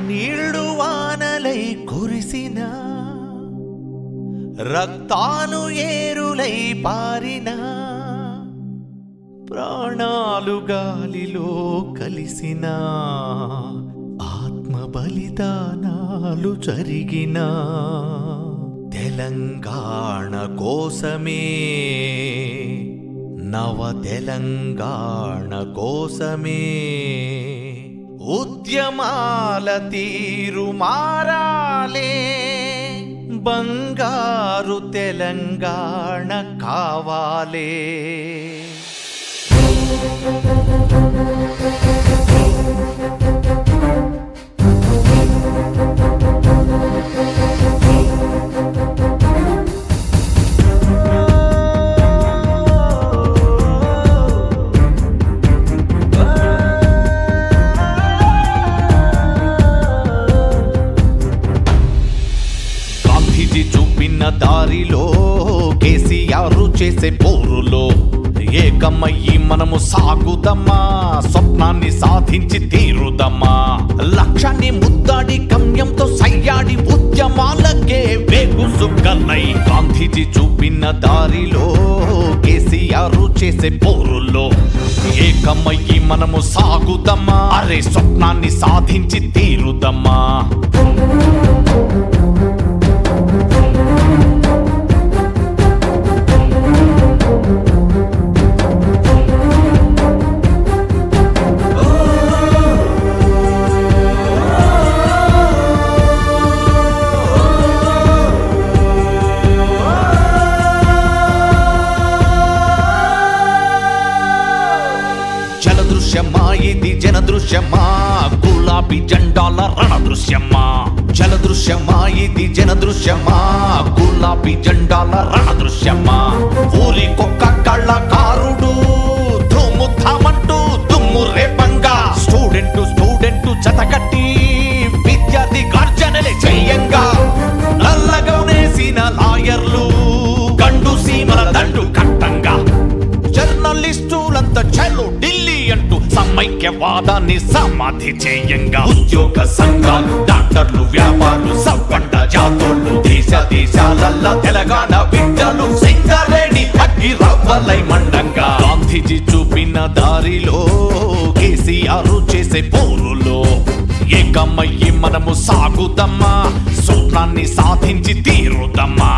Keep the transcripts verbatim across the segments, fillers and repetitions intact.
నీళ్లు వానలై కురిసిన రక్తాలు ఏరులై పారిన ప్రాణాలు గాలిలో కలిసిన ఆత్మ బలిదానాలు జరిగిన తెలంగాణ కోసమే నవ తెలంగాణ కోసమే ఉద్యమాల తీరు మారాలే బంగారు తెలంగాణ కావాలే. చూపిన దారిలో కేసీఆర్ చేసే పోరులో ఏకమయ్యి మనము సాగుదమ్మా, స్వప్నాన్ని సాధించి తీరుదమ్మా. లక్ష్యాన్ని ముద్దాడి గమ్యంతో సయ్యాడి ఉద్యమాలకే వేగు సుక్కలై గాంధీజీ చూపిన దారిలో కేసీఆర్ చేసే పోరులో ఏకమయ్యి మనము సాగుదమ్మా, అరే స్వప్నాన్ని సాధించి తీరుదమ్మా. జలదృశ్యమా ఇది జనదృశ్యమా, గులాబీ జెండాల రణదృశ్యమా. జలదృశ్యమా ఇది జనదృశ్యమా, గులాబీ జెండాల రణదృశ్యమా. ఊరికొక్క కళ్ళకారుడు ధూము ధామంటూ దుమ్ము రేపంగా స్టూడెంట్ స్టూడెంట్ జతకట్టి విద్యార్థి గార్జనలే చెయ్యంగా నల్లగౌనేసిన లాయర్లు గండు సీమల దండు కట్టంగా జర్నలిస్టులంతా చలో ఢిల్లీ అంటూ సమైక్యవాదాన్ని సమాధి చేయంగా ఉద్యోగ సంఘాలు డాక్టర్లు వ్యాపారులు సవ్వండ జాతోళ్ళు దేశ దేశాలల్లా తెలంగాణ బిడ్డలు సింగరేణి అగ్గి రవ్వలై మండంగా గాంధీజీ చూపిన దారిలో కేసీఆర్ చేసే పోరులో ఏకమయ్యి మనము సాగుదమ్మా, స్వప్నాన్ని సాధించి తీరుదమ్మా.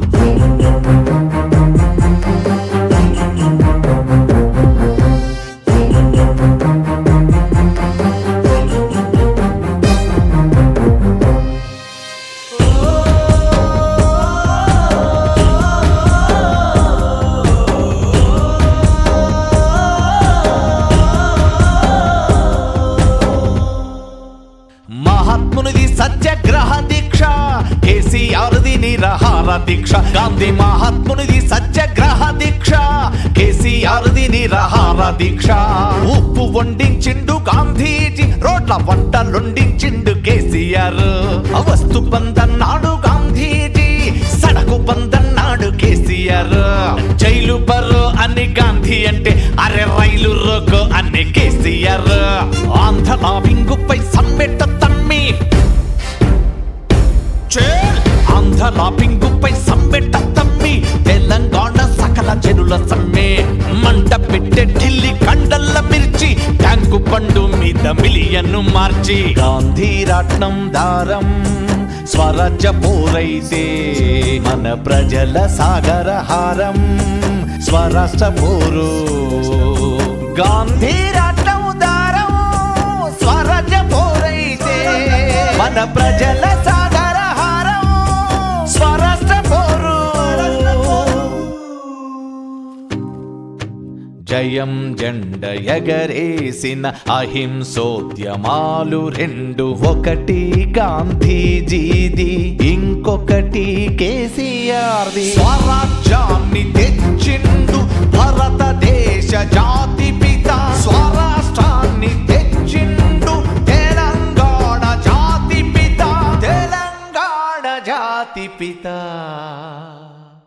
మహాత్మునిది సత్యాగ్రహ దీక్ష, కేసీఆర్ది నిరాహార దీక్ష. గాంధీ మహాత్మునిది సత్యాగ్రహ దీక్ష, కేసీఆర్ది నిరాహార దీక్ష. ఉప్పు వండించిండు గాంధీజీ, రోడ్ల వంటలొండించిండు కేసీఆర్. వస్తు బందన్నాడు గాంధీజీ, సడకు బందన్నాడు కేసీఆర్. జైలు బరు అని గాంధీ అంటే అరే రైలు రోకో అని కేసీఆర్. ఆంధ్ర వింగుపై సమ్మెట తమ్మి ఆంధ్ర పింగుపై సమ్మెట తమ్మి తెలంగాణ సకల జనుల సమ్మె మంట పెట్టే ఢిల్లీ కండల్ల మిర్చి ట్యాంకు పండు మీద మిలియన్ను మార్చి గాంధీ రాట్నం దారం స్వరాజ్య పోరైతే మన ప్రజల సాగర హారం స్వరాష్ట్ర పోరు. గాంధీ రాట్నం దారం స్వరాజ్య పోరైతే మన ప్రజల సాగర హారం స్వరాష్ట్ర పోరు. జయం జెండ ఎగరేసిన అహింసోద్యమాలు రెండు, ఒకటి గాంధీజీది ఇంకొకటి కేసీఆర్ది. స్వరాజ్యాన్ని తెచ్చి